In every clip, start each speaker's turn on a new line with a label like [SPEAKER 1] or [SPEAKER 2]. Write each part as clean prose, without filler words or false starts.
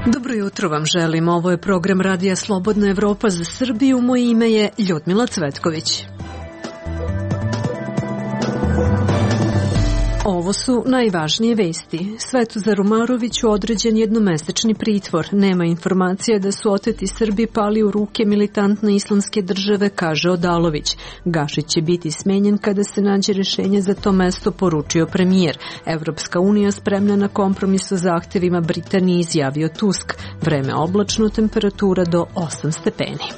[SPEAKER 1] Dobro jutro vam želim. Ovo je program Radija Slobodna Evropa za Srbiju. Moje ime je Ljudmila Cvetković. Ovo su najvažnije vesti. Svetozaru Maroviću određen jednomesečni pritvor. Nema informacije da su oteti Srbi pali u ruke militantne islamske države, kaže Odalović. Gašić će biti smenjen kada se nađe rešenje za to mesto, poručio premijer. Evropska unija spremna na kompromis o zahtevima Britanije, izjavio Tusk. Vreme oblačno, temperatura do 8 stepeni.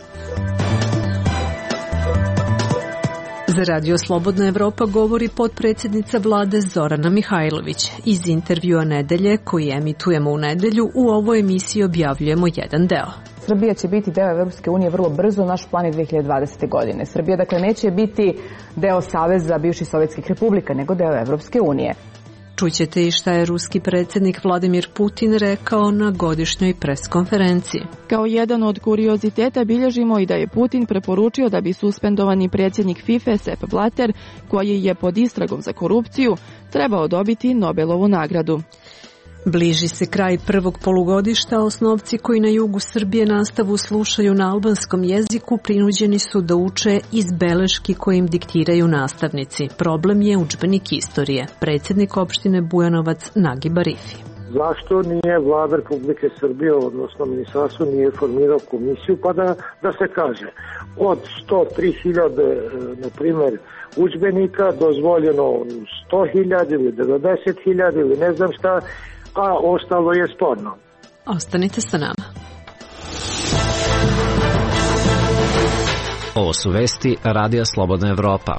[SPEAKER 1] Za Radio Slobodna Evropa govori potpredsjednica vlade Zorana Mihajlović. Iz intervjua Nedelje, koji emitujemo u nedelju, u ovoj emisiji objavljujemo jedan deo.
[SPEAKER 2] Srbija će biti deo Evropske unije vrlo brzo, naš plan je 2020. godine. Srbija dakle neće biti deo Saveza bivših sovjetskih republika, nego deo Evropske unije.
[SPEAKER 1] Čućete i šta je ruski predsjednik Vladimir Putin rekao na godišnjoj preskonferenciji.
[SPEAKER 3] Kao jedan od kurioziteta bilježimo i da je Putin preporučio da bi suspendovani predsjednik FIFA Sepp Blatter, koji je pod istragom za korupciju, trebao dobiti Nobelovu nagradu.
[SPEAKER 1] Bliži se kraj prvog polugodišta, osnovci koji na jugu Srbije nastavu slušaju na albanskom jeziku prinuđeni su da uče iz beleški koje im diktiraju nastavnici. Problem je udžbenik istorije. Predsjednik opštine Bujanovac Nagi Barifi.
[SPEAKER 4] Zašto nije Vlada Republike Srbije, odnosno ministarstvo, nije formirao komisiju pa da se kaže od 103.000, na primjer, udžbenika dozvoljeno 100.000 ili 90.000 ili ne znam šta, a ostalo je sporno.
[SPEAKER 1] Ostanite sa nama.
[SPEAKER 5] Ovo su vesti Radija Slobodna Evropa.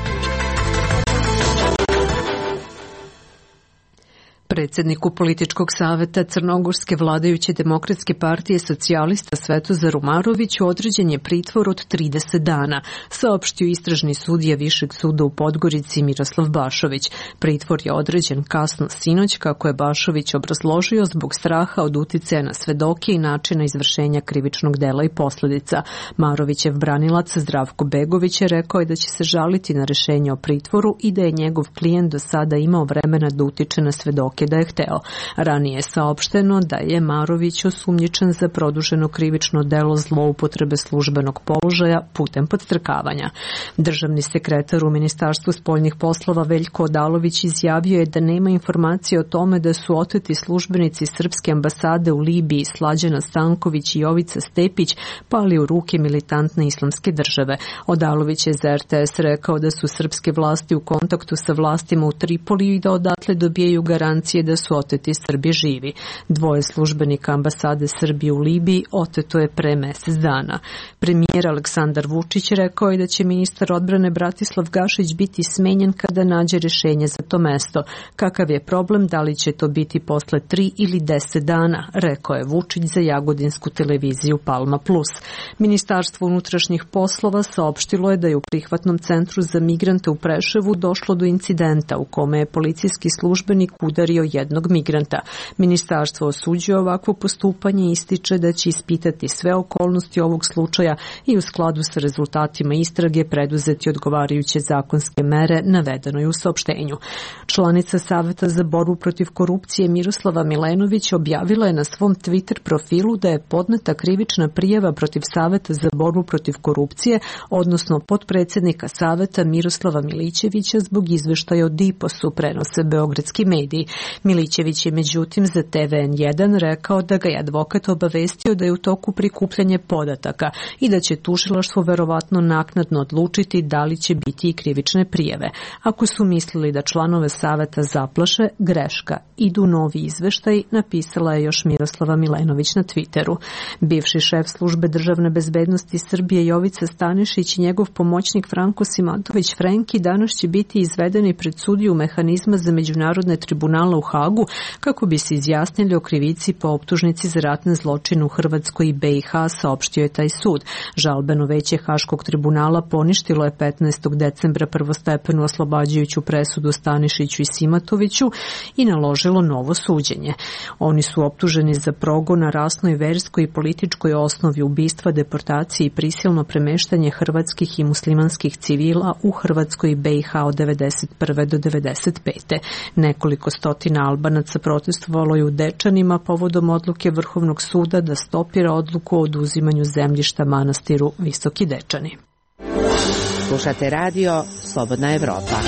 [SPEAKER 1] Predsjedniku političkog saveta Crnogorske vladajuće demokratske partije socijalista Svetozaru Maroviću određen je pritvor od 30 dana, saopštio istražni sudija Višeg suda u Podgorici Miroslav Bašović. Pritvor je određen kasno sinoć, kako je Bašović obrazložio, zbog straha od uticaja na svedoke i načina izvršenja krivičnog dela i posljedica. Marovićev branilac Zdravko Begović je rekao da će se žaliti na rešenje o pritvoru i da je njegov klijent do sada imao vremena da utiče na svedoke da je hteo. Ranije je saopšteno da je Marović osumnjičen za produženo krivično delo zloupotrebe službenog položaja putem podstrekavanja. Državni sekretar u Ministarstvu spoljnih poslova Veljko Odalović izjavio je da nema informacije o tome da su oteti službenici Srpske ambasade u Libiji Slađana Stanković i Jovica Stepić pali u ruke militantne islamske države. Odalović je za RTS rekao da su srpske vlasti u kontaktu sa vlastima u Tripoliju i da odatle dobijaju garancije da su oteti Srbi živi. 2 službenika ambasade Srbije u Libiji oteto je pre mjesec dana. Premijer Aleksandar Vučić rekao je da će ministar odbrane Bratislav Gašić biti smenjen kada nađe rješenje za to mesto. Kakav je problem, da li će to biti posle 3 ili 10 dana, rekao je Vučić za jagodinsku televiziju Palma Plus. Ministarstvo unutrašnjih poslova saopštilo je da je u prihvatnom centru za migrante u Preševu došlo do incidenta u kome je policijski službenik udario jednog migranta. Ministarstvo osuđuje ovakvo postupanje i ističe da će ispitati sve okolnosti ovog slučaja i u skladu sa rezultatima istrage preduzeti odgovarajuće zakonske mere, navedeno je u saopštenju. Članica Saveta za borbu protiv korupcije Miroslava Milenović objavila je na svom Twitter profilu da je podneta krivična prijava protiv Saveta za borbu protiv korupcije, odnosno potpredsjednika Saveta Miroslava Milićevića zbog izveštaja o DIPOS-u, prenose beogradski mediji. Milićević je međutim za TVN1 rekao da ga je advokat obavestio da je u toku prikupljanje podataka i da će tužilaštvo verovatno naknadno odlučiti da li će biti i krivične prijave. Ako su mislili da članove saveta zaplaše, greška. Idu novi izveštaj, napisala je još Miroslava Milenović na Twitteru. Bivši šef službe državne bezbednosti Srbije Jovica Stanišić i njegov pomoćnik Franko Simatović Frenki danas će biti izvedeni pred sudiju mehanizma za međunarodne tribunale u Hagu kako bi se izjasnili o krivici po optužnici za ratne zločine u Hrvatskoj i BiH, saopštio je taj sud. Žalbeno veće Haškog tribunala poništilo je 15. decembra prvostepenu oslobađajuću presudu Stanišiću i Simatoviću i naložilo novo suđenje. Oni su optuženi za progon na rasnoj, verskoj i političkoj osnovi, ubistva, deportacije i prisilno premeštanje hrvatskih i muslimanskih civila u Hrvatskoj i BiH od 1991. do 1995. Nekoliko stotina 200 Albanaca protestovalo je u Dečanima povodom odluke Vrhovnog suda da stopira odluku o oduzimanju zemljišta manastiru Visoki Dečani.
[SPEAKER 6] Slušate radio Slobodna Evropa.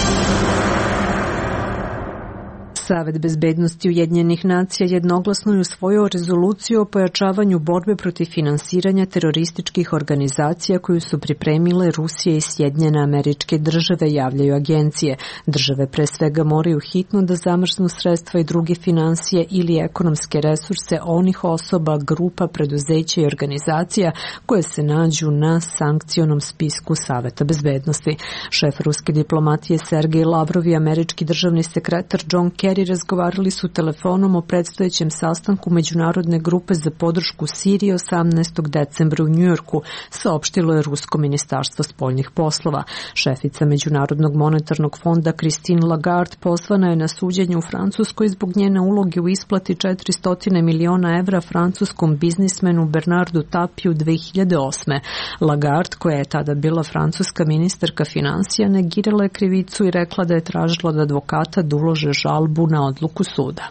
[SPEAKER 1] Savet bezbednosti Ujedinjenih nacija jednoglasno je usvojio rezoluciju o pojačavanju borbe protiv finansiranja terorističkih organizacija koju su pripremile Rusija i Sjedinjene Američke Države, javljaju agencije. Države pre svega moraju hitno da zamrznu sredstva i druge finansije ili ekonomske resurse onih osoba, grupa, preduzeća i organizacija koje se nađu na sankcionom spisku Saveta bezbednosti. Šef ruske diplomatije Sergej Lavrov i američki državni sekretar John Kerry razgovarali su telefonom o predstojećem sastanku Međunarodne grupe za podršku Siriji 18. decembra u Njujorku, saopštilo je Rusko ministarstvo spoljnih poslova. Šefica Međunarodnog monetarnog fonda Christine Lagarde pozvana je na suđenje u Francuskoj zbog njene uloge u isplati 400 miliona evra francuskom biznismenu Bernardu Tapiju 2008. Lagarde, koja je tada bila francuska ministarka finansija, negirala je krivicu i rekla da je tražila od advokata da ulože žalbu na odluku suda.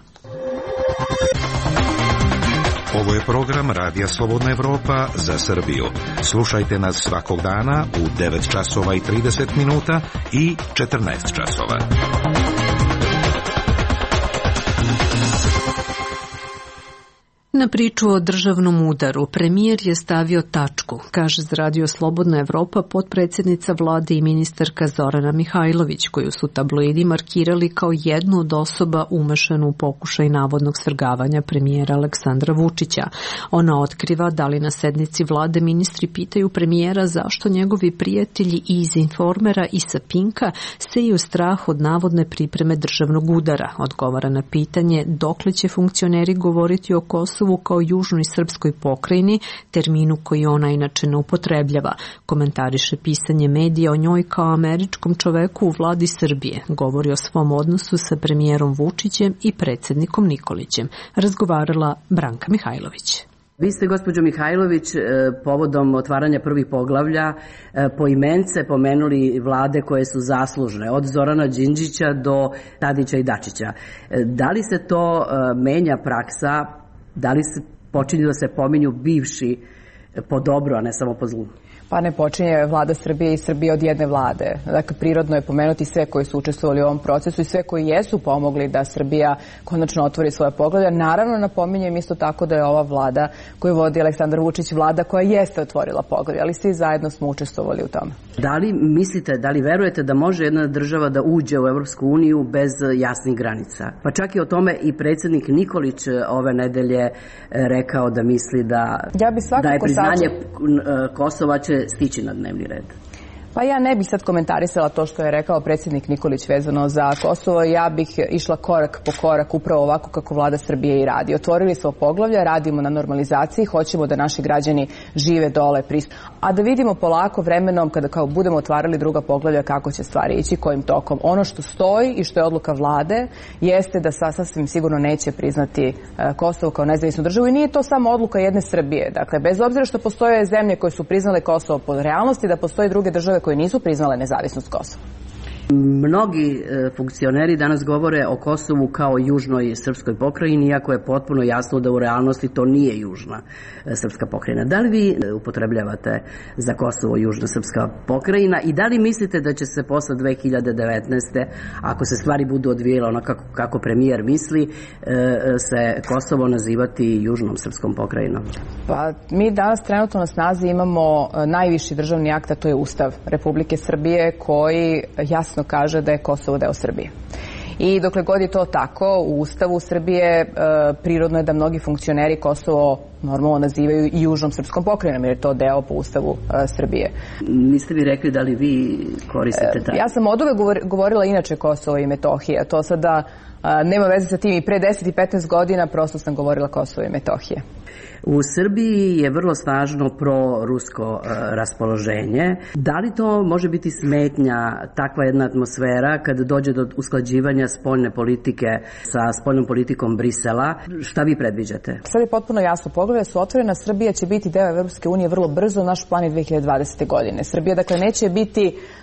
[SPEAKER 7] Ovo je program Radija Slobodna Evropa za Srbiju. Slušajte nas svakog dana u 9 časova i 30 minuta i 14 časova.
[SPEAKER 1] Na priču o državnom udaru premijer je stavio tačku, kaže za Radio Slobodna Evropa potpredsjednica vlade i ministarka Zorana Mihajlović, koju su tabloidi markirali kao jednu od osoba umešanu u pokušaj navodnog svrgavanja premijera Aleksandra Vučića. Ona otkriva da li na sednici vlade ministri pitaju premijera zašto njegovi prijatelji iz Informera i sa Pinka seju strah od navodne pripreme državnog udara. Odgovara na pitanje dokle će funkcioneri govoriti o Kosovu kao južnoj srpskoj pokrajini, terminu koji ona inače ne upotrebljava. Komentariše pisanje medija o njoj kao američkom čoveku u vladi Srbije. Govori o svom odnosu sa premijerom Vučićem i predsjednikom Nikolićem. Razgovarala Branka Mihajlović.
[SPEAKER 8] Vi ste, gospođo Mihajlović, povodom otvaranja prvih poglavlja poimence pomenuli vlade koje su zaslužne, od Zorana Đinđića do Tadića i Dačića. Da li se to menja praksa? Da li se počinju da se pominju bivši po dobro, a ne samo po zlu?
[SPEAKER 2] Pa ne počinje vlada Srbije i Srbije od jedne vlade. Dakle, prirodno je pomenuti sve koji su učestvovali u ovom procesu i sve koji jesu pomogli da Srbija konačno otvori svoje poglavlja. Naravno, napominjem isto tako da je ova vlada koju vodi Aleksandar Vučić vlada koja jeste otvorila poglavlja, ali svi zajedno smo učestvovali u tome.
[SPEAKER 8] Da li mislite, da li verujete da može jedna država da uđe u Evropsku uniju bez jasnih granica? Pa čak i o tome i predsjednik Nikolić ove nedelje rekao da misli da je priznanje Kosova će stići na dnevni red.
[SPEAKER 2] Pa ja ne bih sad komentarisala to što je rekao predsjednik Nikolić vezano za Kosovo. Ja bih išla korak po korak upravo ovako kako vlada Srbije i radi. Otvorili smo poglavlja, radimo na normalizaciji, hoćemo da naši građani žive dole, a da vidimo polako vremenom kada kao budemo otvarali druga poglavlja kako će stvari ići, kojim tokom. Ono što stoji i što je odluka vlade jeste da sasvim sigurno neće priznati Kosovo kao nezavisnu državu i nije to samo odluka jedne Srbije. Dakle, bez obzira što postoje zemlje koje su priznale Kosovo po realnosti, da postoje druge države koje nisu priznale nezavisnost Kosova.
[SPEAKER 8] Mnogi funkcioneri danas govore o Kosovu kao južnoj srpskoj pokrajini, iako je potpuno jasno da u realnosti to nije južna srpska pokrajina. Da li vi upotrebljavate za Kosovo južna srpska pokrajina i da li mislite da će se posle 2019. ako se stvari budu odvijele onako kako premijer misli, se Kosovo nazivati južnom srpskom pokrajinom?
[SPEAKER 2] Pa mi danas trenutno na snazi imamo najviši državni akt, a to je Ustav Republike Srbije koji jasno kaže da je Kosovo deo Srbije. I dokle god je to tako, u Ustavu Srbije prirodno je da mnogi funkcioneri Kosovo normalno nazivaju i južnom srpskom pokrajinom, jer je to deo po Ustavu Srbije.
[SPEAKER 8] Niste mi rekli da li vi koristite taj?
[SPEAKER 2] Ja sam od uvek govorila inače Kosovo i Metohija. To sada nema veze sa tim i pre 10 i 15 godina prosto sam govorila Kosovo i Metohije.
[SPEAKER 8] U Srbiji je vrlo snažno pro-rusko raspoloženje. Da li to može biti smetnja, takva jedna atmosfera, kada dođe do usklađivanja spoljne politike sa spoljnom politikom Brisela? Šta vi predviđate?
[SPEAKER 2] Sad je potpuno jasno. Poglavlja su otvorena, Srbija će biti deo Evropske unije vrlo brzo, naš plan je 2020. godine. Srbija dakle neće biti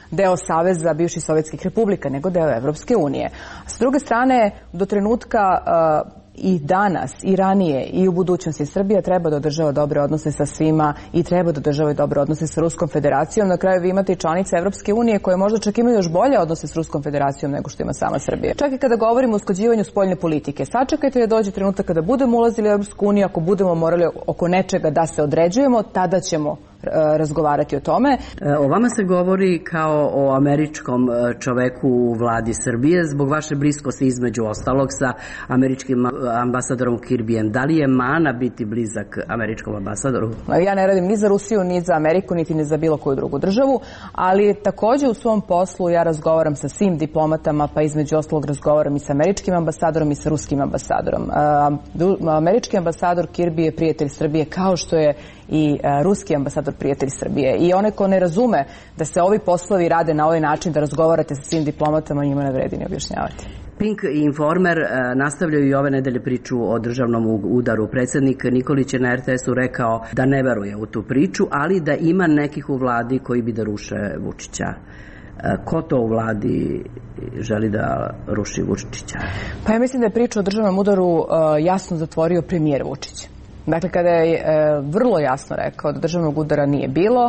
[SPEAKER 2] deo saveza bivših sovjetskih republika, nego deo Evropske unije. S druge strane, do trenutka i danas, i ranije, i u budućnosti Srbija treba da održava dobre odnose sa svima i treba da održava dobre odnose sa Ruskom federacijom. Na kraju vi imate i članice Evropske unije koje možda čak imaju još bolje odnose s Ruskom federacijom nego što ima sama Srbija. Čak i kada govorimo o usklađivanju spoljne politike, sačekajte da dođe trenutak kada budemo ulazili u Evropsku uniju, ako budemo morali oko nečega da se određujemo, tada ćemo razgovarati o tome.
[SPEAKER 8] O vama se govori kao o američkom čoveku u vladi Srbije zbog vaše bliskosti između ostalog sa američkim ambasadorom Kirbijem. Da li je mana biti blizak američkom ambasadoru?
[SPEAKER 2] Ja ne radim ni za Rusiju, ni za Ameriku, niti ni za bilo koju drugu državu, ali takođe u svom poslu ja razgovaram sa svim diplomatama, pa između ostalog razgovaram i sa američkim ambasadorom i sa ruskim ambasadorom. Američki ambasador Kirbi je prijatelj Srbije, kao što je i ruski ambasador prijatelj Srbije. I onaj ko ne razume da se ovi poslovi rade na ovaj način, da razgovarate sa svim diplomatama, njima ne vredi ni objašnjavati.
[SPEAKER 8] Pink i Informer nastavljaju i ove nedelje priču o državnom udaru. Predsjednik Nikolić je na RTS-u rekao da ne veruje u tu priču, ali da ima nekih u vladi koji bi da ruše Vučića. Ko to u vladi želi da ruši Vučića?
[SPEAKER 2] Pa ja mislim da je priča o državnom udaru jasno zatvorio premijer Vučić. Dakle, kada je vrlo jasno rekao da državnog udara nije bilo,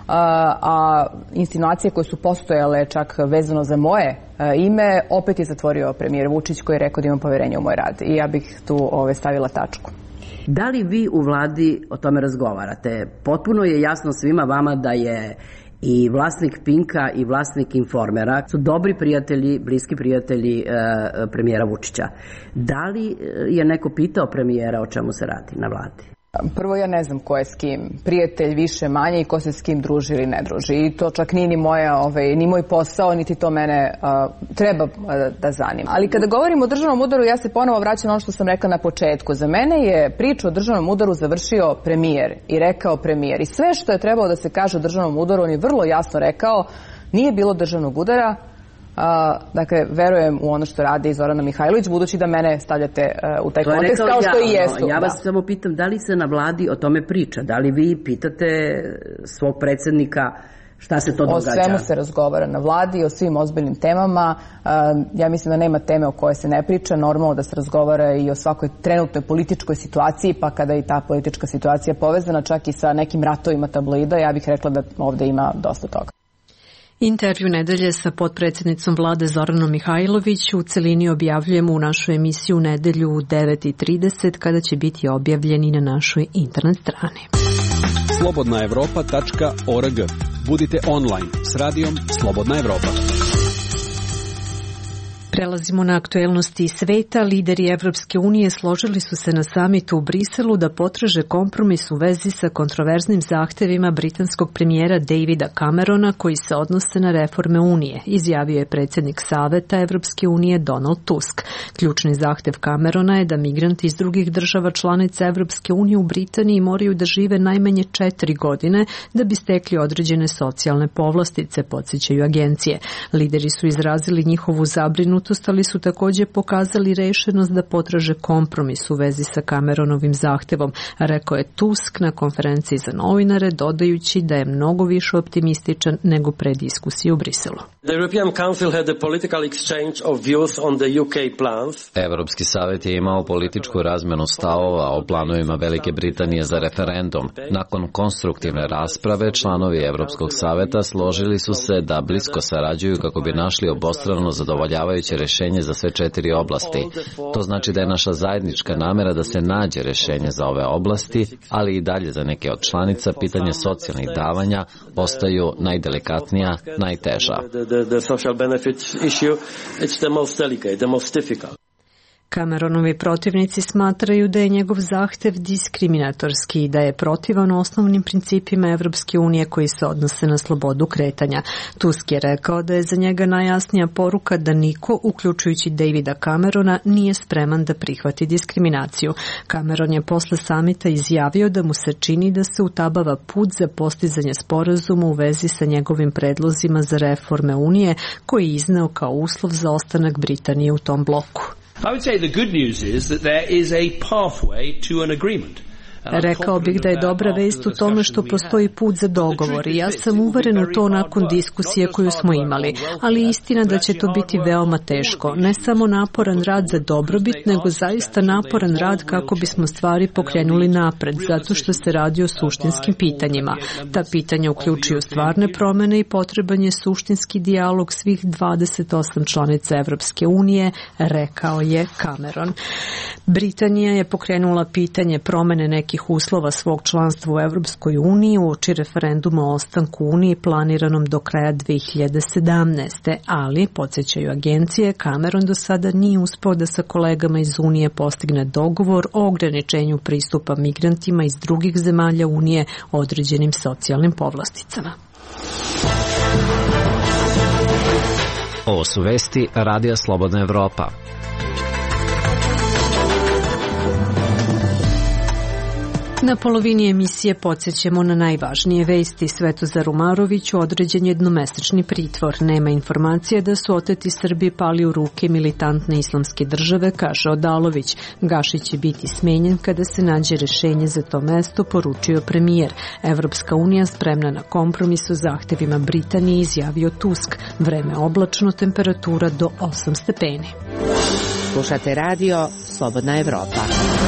[SPEAKER 2] a insinuacije koje su postojale čak vezano za moje ime, opet je zatvorio premijer Vučić koji je rekao da ima poverenje u moj rad. I ja bih tu stavila tačku.
[SPEAKER 8] Da li vi u vladi o tome razgovarate? Potpuno je jasno svima vama da je i vlasnik Pinka i vlasnik Informera su dobri prijatelji, bliski prijatelji premijera Vučića. Da li je neko pitao premijera o čemu se radi na vladi?
[SPEAKER 2] Prvo, ja ne znam ko je s kim prijatelj više manje i ko se s kim druži ili ne druži. I to čak nije ni moj posao, niti to mene treba da zanima. Ali kada govorimo o državnom udaru, ja se ponovo vraćam na ono što sam rekla na početku. Za mene je priču o državnom udaru završio premijer i rekao premijer. I sve što je trebalo da se kaže o državnom udaru, on je vrlo jasno rekao, nije bilo državnog udara. Dakle, verujem u ono što radi Zorana Mihajlović, budući da mene stavljate u taj kontekst, kao što i jesu.
[SPEAKER 8] Ja vas samo pitam, da li se na vladi o tome priča? Da li vi pitate svog predsjednika šta se to događa?
[SPEAKER 2] O svemu se razgovara na vladi, o svim ozbiljnim temama. Ja mislim da nema teme o kojoj se ne priča. Normalno da se razgovara i o svakoj trenutnoj političkoj situaciji, pa kada je ta politička situacija povezana čak i sa nekim ratovima tabloida, ja bih rekla da ovde ima dosta toga.
[SPEAKER 1] Intervju nedelje sa potpredsjednicom vlade Zoranom Mihajlović u celini objavljujemo u našoj emisiji u nedelju u 9:30 kada će biti objavljeni na našoj internet strani.
[SPEAKER 9] slobodnaevropa.org. Budite online s radijom Slobodna Evropa.
[SPEAKER 1] Prelazimo na aktuelnosti sveta. Lideri Evropske unije složili su se na samitu u Briselu da potraže kompromis u vezi sa kontroverznim zahtevima britanskog premijera Davida Camerona koji se odnose na reforme Unije, izjavio je predsjednik Saveta Evropske unije Donald Tusk. Ključni zahtev Camerona je da migranti iz drugih država članica Evropske unije u Britaniji moraju da žive najmanje 4 godine da bi stekli određene socijalne povlastice, podsjećaju agencije. Lideri su izrazili njihovu zabrinutost, ali su također pokazali rešenost da potraže kompromis u vezi sa Cameronovim zahtevom, rekao je Tusk na konferenciji za novinare, dodajući da je mnogo više optimističan nego pre diskusije u Briselu.
[SPEAKER 5] Evropski savet je imao političku razmenu stavova o planovima Velike Britanije za referendum. Nakon konstruktivne rasprave, članovi Evropskog saveta složili su se da blisko sarađuju kako bi našli obostrano zadovoljavajuće rešenje za sve 4 oblasti. To znači da je naša zajednička namera da se nađe rešenje za ove oblasti, ali i dalje za neke od članica pitanje socijalnih davanja ostaju najdelikatnija, najteža.
[SPEAKER 1] Cameronovi protivnici smatraju da je njegov zahtev diskriminatorski i da je protivan osnovnim principima Evropske unije koji se odnose na slobodu kretanja. Tusk je rekao da je za njega najjasnija poruka da niko, uključujući Davida Camerona, nije spreman da prihvati diskriminaciju. Cameron je posle samita izjavio da mu se čini da se utabava put za postizanje sporazuma u vezi sa njegovim predlozima za reforme Unije koji je izneo kao uslov za ostanak Britanije u tom bloku.
[SPEAKER 10] I would say the good news is that there is a pathway to an agreement.
[SPEAKER 1] Rekao bih da je dobra vest u tome što postoji put za dogovor i ja sam uveren u to nakon diskusije koju smo imali, ali istina da će to biti veoma teško. Ne samo naporan rad za dobrobit, nego zaista naporan rad kako bismo stvari pokrenuli napred, zato što se radi o suštinskim pitanjima. Ta pitanja uključuju stvarne promene i potreban je suštinski dijalog svih 28 članica Evropske unije, rekao je Cameron. Britanija je pokrenula pitanje promene nekih uslova svog članstva u Evropskoj uniji uoči referenduma o ostanku Uniji planiranom do kraja 2017. Ali, podsjećaju agencije, Cameron do sada nije uspeo da sa kolegama iz Unije postigne dogovor o ograničenju pristupa migrantima iz drugih zemalja Unije određenim socijalnim povlasticama.
[SPEAKER 5] Ovo su vesti Radija Slobodna Evropa.
[SPEAKER 1] Na polovini emisije podsjećamo na najvažnije vesti. Svetozar Umaroviću određen jednomesečni pritvor. Nema informacije da su oteti Srbi pali u ruke militantne islamske države, kaže Odalović. Gašić će biti smenjen kada se nađe rešenje za to mesto, poručio premijer. Evropska unija spremna na kompromis u zahtevima Britanije, izjavio Tusk. Vreme oblačno, temperatura do 8 stepeni.
[SPEAKER 6] Slušate radio Slobodna Evropa.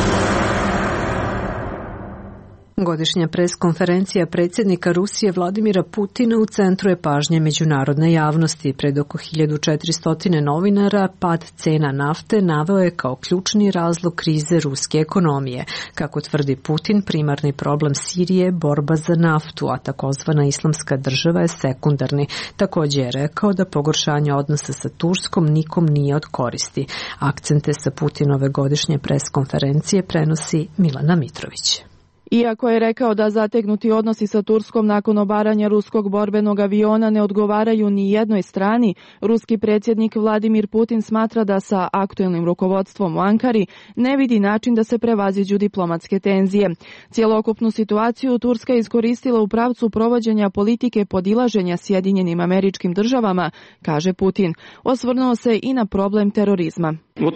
[SPEAKER 1] Godišnja preskonferencija predsjednika Rusije Vladimira Putina u centru je pažnje međunarodne javnosti. Pred oko 1400 novinara pad cena nafte naveo je kao ključni razlog krize ruske ekonomije. Kako tvrdi Putin, primarni problem Sirije je borba za naftu, a takozvana islamska država je sekundarni. Također je rekao da pogoršanje odnosa sa Turskom nikom nije od koristi. Akcente sa Putinove godišnje preskonferencije prenosi Milana Mitrović.
[SPEAKER 3] Iako je rekao da zategnuti odnosi sa Turskom nakon obaranja ruskog borbenog aviona ne odgovaraju ni jednoj strani, ruski predsjednik Vladimir Putin smatra da sa aktuelnim rukovodstvom u Ankari ne vidi način da se prevaziđu diplomatske tenzije. Cjelokupnu situaciju Turska je iskoristila u pravcu provođenja politike podilaženja Sjedinjenim Američkim Državama, kaže Putin. Osvrnuo se i na problem terorizma.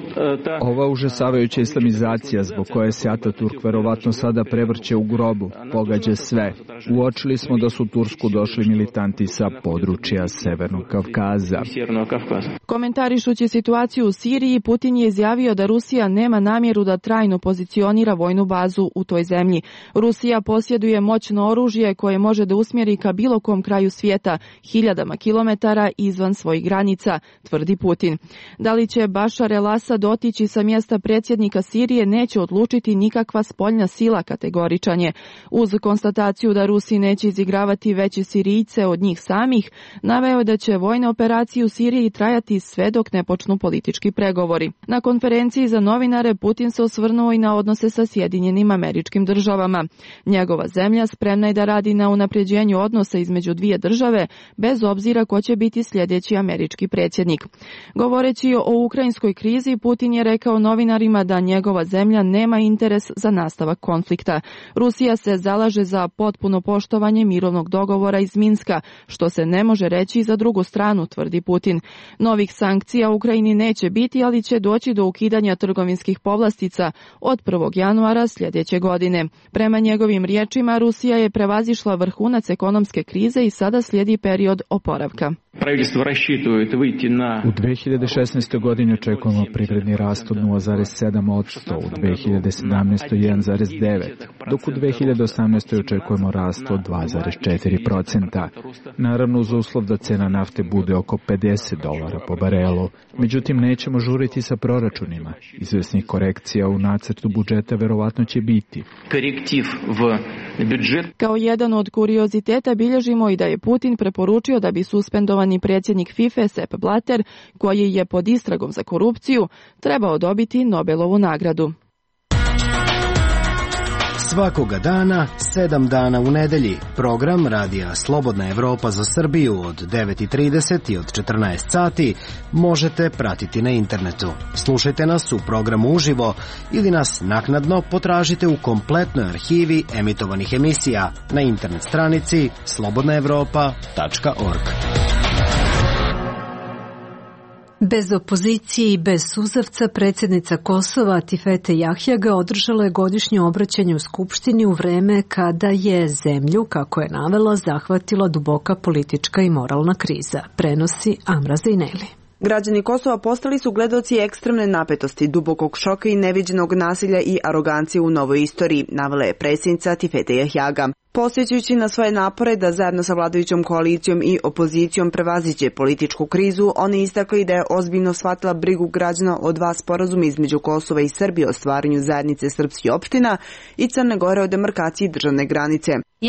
[SPEAKER 10] Ova užasavajuća islamizacija zbog koje se Ataturk verovatno sada prevrće u grobu, pogađa sve. Uočili smo da su u Tursku došli militanti sa područja Severnog Kavkaza.
[SPEAKER 3] Komentarišući situaciju u Siriji, Putin je izjavio da Rusija nema namjeru da trajno pozicionira vojnu bazu u toj zemlji. Rusija posjeduje moćno oružje koje može da usmjeri ka bilo kom kraju svijeta, hiljadama kilometara izvan svojih granica, tvrdi Putin. Da li će Bašar el-Asad otići sa mjesta predsjednika Sirije neće odlučiti nikakva spoljna sila, kategoričan je. Uz konstataciju da Rusi neće izigravati veće Sirijce od njih samih, naveo je da će vojne operacije u Siriji trajati sve dok ne počnu politički pregovori. Na konferenciji za novinare Putin se osvrnuo i na odnose sa Sjedinjenim Američkim Državama. Njegova zemlja spremna je da radi na unapređenju odnosa između dvije države, bez obzira ko će biti sljedeći američki predsjednik. Govoreći o ukrajinskoj krizi, Putin je rekao novinarima da njegova zemlja nema interes za nastavak konflikta. Rusija se zalaže za potpuno poštovanje mirovnog dogovora iz Minska, što se ne može reći za drugu stranu, tvrdi Putin. Novih sankcija u Ukrajini neće biti, ali će doći do ukidanja trgovinskih povlastica od 1. januara sljedeće godine. Prema njegovim riječima, Rusija je prevazišla vrhunac ekonomske krize i sada slijedi period oporavka.
[SPEAKER 10] U 2016. godini očekujemo privredni rast od 0,7%, u 2017. 1,9%, dok u 2018. očekujemo rast od 2,4%. Naravno uz uslov da cena nafte bude oko $50 po barelu. Međutim, nećemo žuriti sa proračunima. Izvesnih korekcija u nacrtu budžeta verovatno će biti.
[SPEAKER 3] Kao jedan od kurioziteta bilježimo i da je Putin preporučio da bi suspendovani predsjednik FIFA Sepp Blatter, koji je pod istragom za korupciju, trebao dobiti Nobelovu nagradu.
[SPEAKER 11] Svakoga dana, 7 dana u nedelji. Program Radija Slobodna Evropa za Srbiju od 9:30 i od 14 sati možete pratiti na internetu. Slušajte nas u programu uživo ili nas naknadno potražite u kompletnoj arhivi emitovanih emisija na internet stranici slobodnaevropa.org.
[SPEAKER 1] Bez opozicije i bez suzavca predsjednica Kosova Tifete Jahjaga održala je godišnje obraćanje u Skupštini u vreme kada je zemlju, kako je navela, zahvatila duboka politička i moralna kriza. Prenosi Amra Zejneli.
[SPEAKER 12] Građani Kosova postali su gledaoci ekstremne napetosti, dubokog šoka i neviđenog nasilja i arogancije u novoj istoriji, navela je predsjednica Tifete Jahjaga. Podsjećajući na svoje napore da zajedno sa vladajućom koalicijom i opozicijom prevaziđe političku krizu, oni istakli da je ozbiljno shvatila brigu građana o dva sporazuma između Kosova i Srbije o stvaranju zajednice srpskih opština i Crne Gore o demarkaciji državne granice.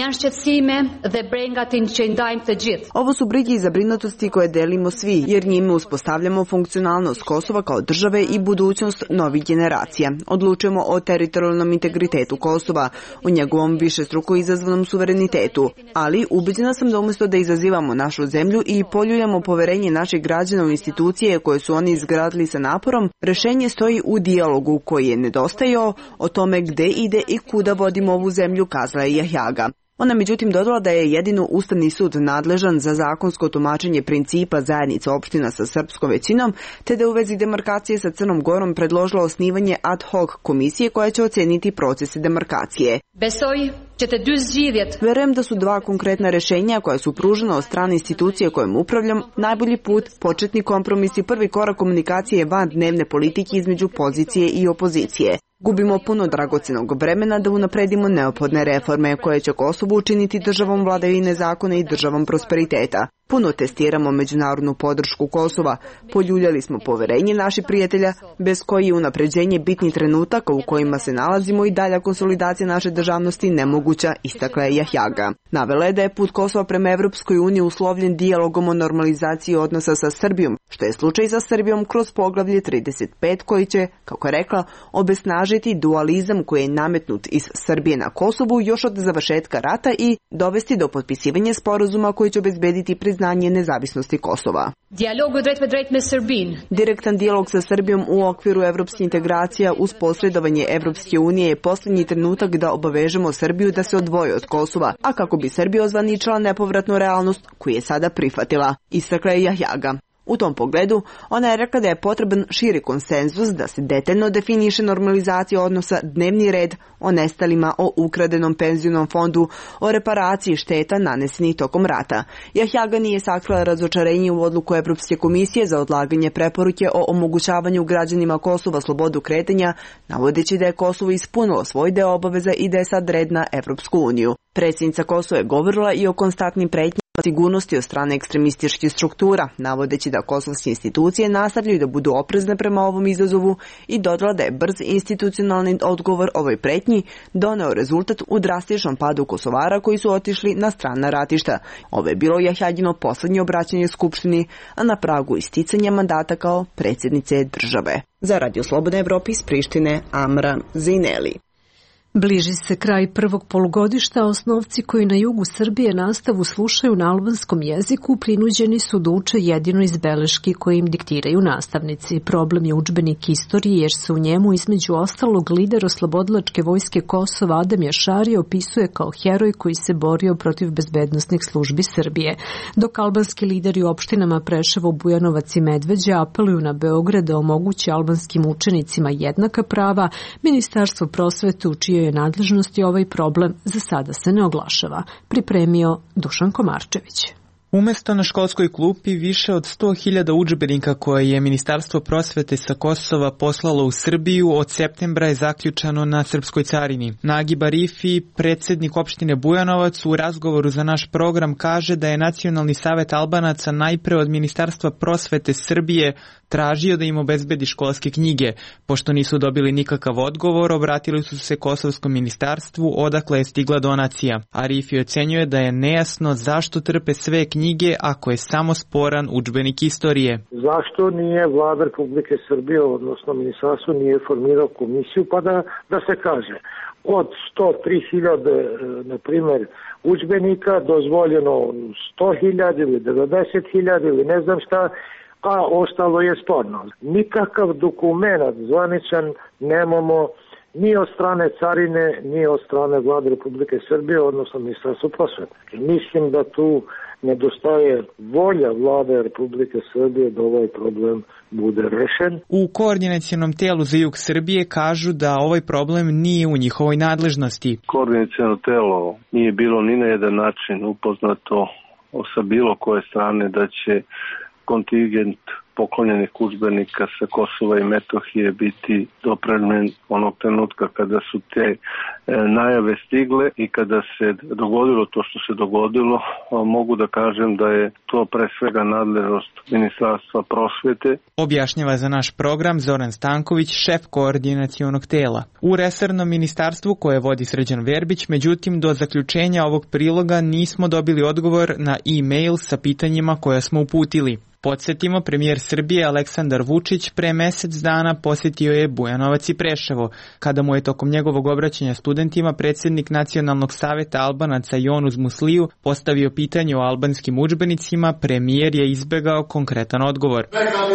[SPEAKER 12] Ovo su brige i zabrinutosti koje delimo svi, jer njime uspostavljamo funkcionalnost Kosova kao države i budućnost novih generacija. Odlučujemo o teritorijalnom integritetu Kosova, o njegovom višestruko izazvanom suverenitetu, ali ubeđena sam da umjesto da izazivamo našu zemlju i poljuljamo poverenje naših građana u institucije koje su oni izgradili sa naporom, rešenje stoji u dijalogu koji je nedostajao o tome gde ide i kuda vodimo ovu zemlju, kazala je Jahjaga. Ona međutim dodala da je jedino Ustavni sud nadležan za zakonsko tumačenje principa zajednice opština sa srpskom većinom, te da u vezi demarkacije sa Crnom Gorom predložila osnivanje ad hoc komisije koja će oceniti procese demarkacije. Verujem da su dva konkretna rešenja koja su pružena od strane institucije kojom upravljam najbolji put, početni kompromis i prvi korak komunikacije van dnevne politike između pozicije i opozicije. Gubimo puno dragocenog vremena da unapredimo neophodne reforme koje će Kosovo učiniti državom vladavine zakona i državom prosperiteta. Puno testiramo međunarodnu podršku Kosova, poljuljali smo poverenje naših prijatelja, bez koji je unapređenje bitnih trenutaka u kojima se nalazimo i dalja konsolidacija naše državnosti nemoguća, istakla je Jahjaga. Navela je da je put Kosova prema Evropskoj uniji uslovljen dijalogom o normalizaciji odnosa sa Srbijom, što je slučaj sa Srbijom kroz poglavlje 35 koji će, kako je rekla, obesnažiti dualizam koji je nametnut iz Srbije na Kosovu još od završetka rata i dovesti do potpisivanja sporazuma koji će obezbediti priznanje nezavisnosti Kosova. Direktan dijalog sa Srbijom u okviru evropskih integracija uz posredovanje Evropske unije je posljednji trenutak da obavežemo Srbiju da se odvoji od Kosova, a kako bi Srbija ozvaničila nepovratnu realnost koju je sada prihvatila, istakla je Jahjaga. U tom pogledu, ona je rekla da je potreban širi konsenzus da se detaljno definiše normalizacija odnosa, dnevni red, o nestalima, o ukradenom penzionom fondu, o reparaciji šteta nanesenih tokom rata. Jahjaga nije sakrila razočarenje u odluku Evropske komisije za odlaganje preporuke o omogućavanju građanima Kosova slobodu kretanja, navodeći da je Kosovo ispunilo svoj deo obaveza i da je sad red na Evropsku uniju. Predsjednica Kosova je govorila i o konstantnim pretnjama sigurnosti od strane ekstremističkih struktura, navodeći da kosovske institucije nastavljaju da budu oprezne prema ovom izazovu i dodala da je brz institucionalni odgovor ovoj pretnji doneo rezultat u drastičnom padu Kosovara koji su otišli na strana ratišta. Ovo je bilo Jahjagino poslednje obraćanje Skupštini, a na pragu isticanja mandata kao predsjednice države. Za Radio Slobodna Evropa iz Prištine, Amra Zejneli.
[SPEAKER 1] Bliži se kraj prvog polugodišta, osnovci koji na jugu Srbije nastavu slušaju na albanskom jeziku prinuđeni su da uče jedino iz beleški koje im diktiraju nastavnici. Problem je udžbenik istorije jer se u njemu između ostalog lider oslobodilačke vojske Kosova Adem Jašari opisuje kao heroj koji se borio protiv bezbednosnih službi Srbije. Dok albanski lideri u opštinama Preševo, Bujanovac i Medveđa apeluju na Beograd da omogući albanskim učenicima jednaka prava, Ministarstvo prosvete u čijoj je nadležnosti ovaj problem za sada se ne oglašava, pripremio Dušan Komarčević.
[SPEAKER 13] Umesto na školskoj klupi više od 100.000 udžbenika koje je Ministarstvo prosvete sa Kosova poslalo u Srbiju od septembra je zaključano na Srpskoj carini. Nagib Arifi, predsjednik opštine Bujanovac, u razgovoru za naš program kaže da je Nacionalni savet Albanaca najpre od Ministarstva prosvete Srbije tražio da im obezbedi školske knjige. Pošto nisu dobili nikakav odgovor, obratili su se Kosovskom ministarstvu odakle je stigla donacija. Arifi ocenjuje da je nejasno zašto trpe sve knjige ako je samo sporan udžbenik istorije.
[SPEAKER 4] Zašto nije Vlada Republike Srbije, odnosno ministarstvo, nije formirao komisiju pa da se kaže od 103.000, na primjer, udžbenika dozvoljeno 100.000 ili 90.000 ili ne znam šta, a ostalo je sporno. Nikakav dokument zvaničan nemamo ni od strane carine, ni od strane vlade Republike Srbije, odnosno Ministarstva prosvete. Mislim da tu nedostaje volja vlade Republike Srbije da ovaj problem bude rešen.
[SPEAKER 13] U koordinacionom telu za jug Srbije kažu da ovaj problem nije u njihovoj nadležnosti.
[SPEAKER 14] Koordinaciono telo nije bilo ni na jedan način upoznato sa bilo koje strane da će kontingent poklonjenih udžbenika sa Kosova i Metohije biti dopremljen onog trenutka kada su te najave stigle i kada se dogodilo to što se dogodilo. Mogu da kažem da je to pre svega nadležnost Ministarstva prosvete.
[SPEAKER 13] Objašnjava za naš program Zoran Stanković, šef koordinacionog tela. U resornom ministarstvu koje vodi Srđan Verbić, međutim do zaključenja ovog priloga nismo dobili odgovor na e-mail sa pitanjima koja smo uputili. Podsjetimo, premijer Srbije Aleksandar Vučić pre mesec dana posjetio je Bujanovac i Preševo. Kada mu je tokom njegovog obraćanja studentima predsjednik Nacionalnog saveta Albanaca Jonuz Musliju postavio pitanje o albanskim udžbenicima, premijer je izbegao konkretan odgovor.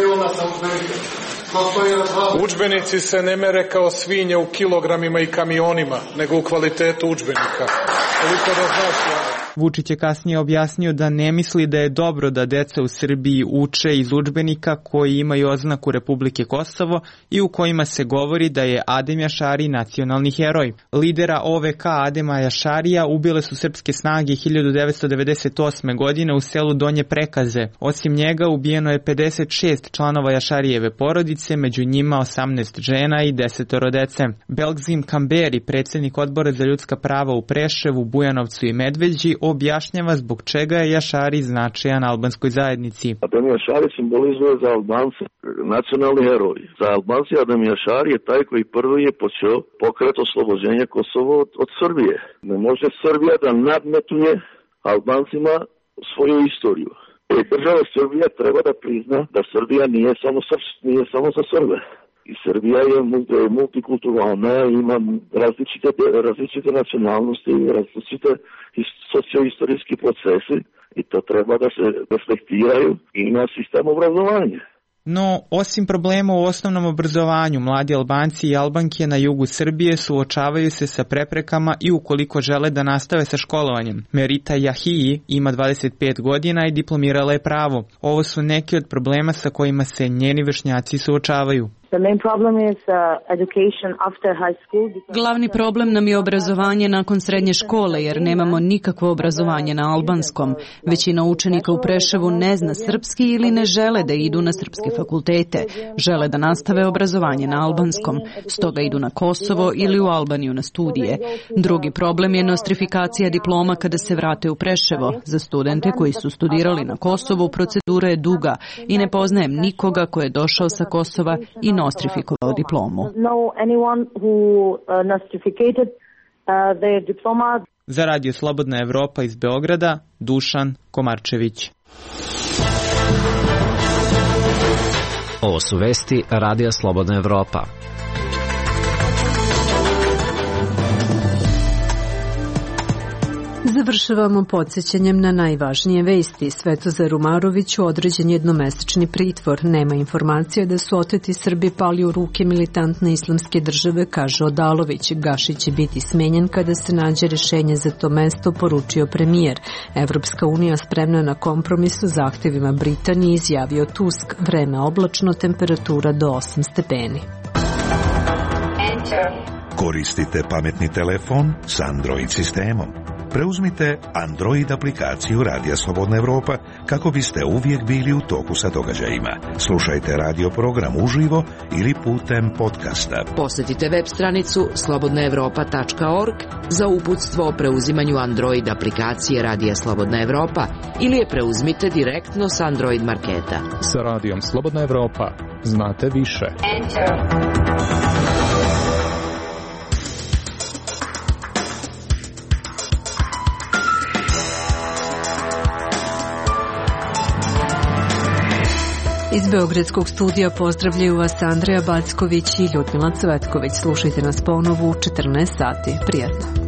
[SPEAKER 15] Udžbenici se ne mere kao svinje u kilogramima i kamionima, nego u kvalitetu udžbenika. Koliko da znaš,
[SPEAKER 13] Vučić je kasnije objasnio da ne misli da je dobro da deca u Srbiji uče iz udžbenika koji imaju oznaku Republike Kosovo i u kojima se govori da je Adem Jašari nacionalni heroj. Lidera OVK Adema Jašarija ubile su srpske snage 1998. godine u selu Donje Prekaze. Osim njega ubijeno je 56 članova Jašarijeve porodice, među njima 18 žena i 10 dece. Belgzim Kamberi, predsjednik odbora za ljudska prava u Preševu, Bujanovcu i Medveđi, objašnjava zbog čega je Jašari značajan albanskoj zajednici.
[SPEAKER 16] Adem Jašari simbolizuje za Albance nacionalni heroj. Za Albance Adem Jašari je taj koji prvi je počeo pokret oslobođenja Kosova od Srbije. Ne može Srbija da nadmetuje Albancima svoju istoriju. Država Srbija treba da prizna da Srbija nije samo za Srbe. I Srbija je multikulturalna, ima različite nacionalnosti, različite socioistorijski procesi i to treba da se reflektiraju i na sistem obrazovanja.
[SPEAKER 13] No, osim problema u osnovnom obrazovanju, mladi Albanci i Albanke na jugu Srbije suočavaju se sa preprekama i ukoliko žele da nastave sa školovanjem. Merita Jahiji ima 25 godina i diplomirala je pravo. Ovo su neki od problema sa kojima se njeni vršnjaci suočavaju.
[SPEAKER 17] Glavni problem nam je obrazovanje nakon srednje škole, jer nemamo nikakvo obrazovanje na albanskom. Većina učenika u Preševu ne zna srpski ili ne žele da idu na srpske fakultete. Žele da nastave obrazovanje na albanskom, stoga idu na Kosovo ili u Albaniju na studije. Drugi problem je nostrifikacija diploma kada se vrate u Preševo. Za studente koji su studirali na Kosovu procedura je duga i ne poznajem nikoga ko je došao sa Kosova i nostrifikovao diplomu.
[SPEAKER 13] Za Radio Slobodna Evropa iz Beograda, Dušan Komarčević.
[SPEAKER 5] Ovo su vesti Radija Slobodna Evropa.
[SPEAKER 1] Završavamo podsjećanjem na najvažnije vesti. Svetozar Umaroviću određen jednomesečni pritvor. Nema informacija da su oteti Srbi pali u ruke militantne islamske države, kaže Odalović. Gašić će biti smenjen kada se nađe rešenje za to mesto, poručio premijer. Evropska unija spremna na kompromis u zahtevima Britanije, izjavio Tusk. Vreme oblačno, temperatura do 8 stepeni.
[SPEAKER 7] Koristite pametni telefon s Android sistemom. Preuzmite Android aplikaciju Radija Slobodna Evropa kako biste uvijek bili u toku sa događajima. Slušajte radio program uživo ili putem podcasta.
[SPEAKER 6] Posjetite web stranicu slobodnaevropa.org za uputstvo o preuzimanju Android aplikacije Radija Slobodna Evropa ili je preuzmite direktno s Android marketa.
[SPEAKER 9] Sa Radijom Slobodna Evropa znate više.
[SPEAKER 1] Iz Beogradskog studija pozdravljaju vas Andreja Backović i Ljudmila Cvetković. Slušajte nas ponovo u 14 sati. Prijatno.